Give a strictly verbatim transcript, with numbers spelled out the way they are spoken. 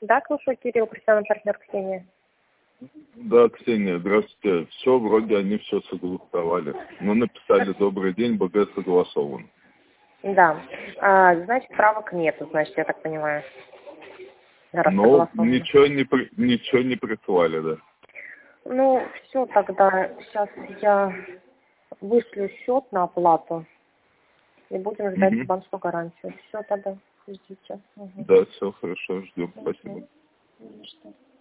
Да, слушаю, Кирилл, профессиональный партнер Ксения. Да, Ксения, здравствуйте. Все, вроде они все согласовали. Ну, написали «Добрый день, БГ согласован». Да. А, значит, правок нету, значит, я так понимаю. Раз Но согласовано. ничего не, при- ничего не прислали, да. Ну, все тогда. Сейчас я вышлю счет на оплату и будем ждать Угу. банковскую гарантию. Все тогда. Ждите. Угу. Да, все хорошо, ждем. Спасибо. Угу. Ну, что?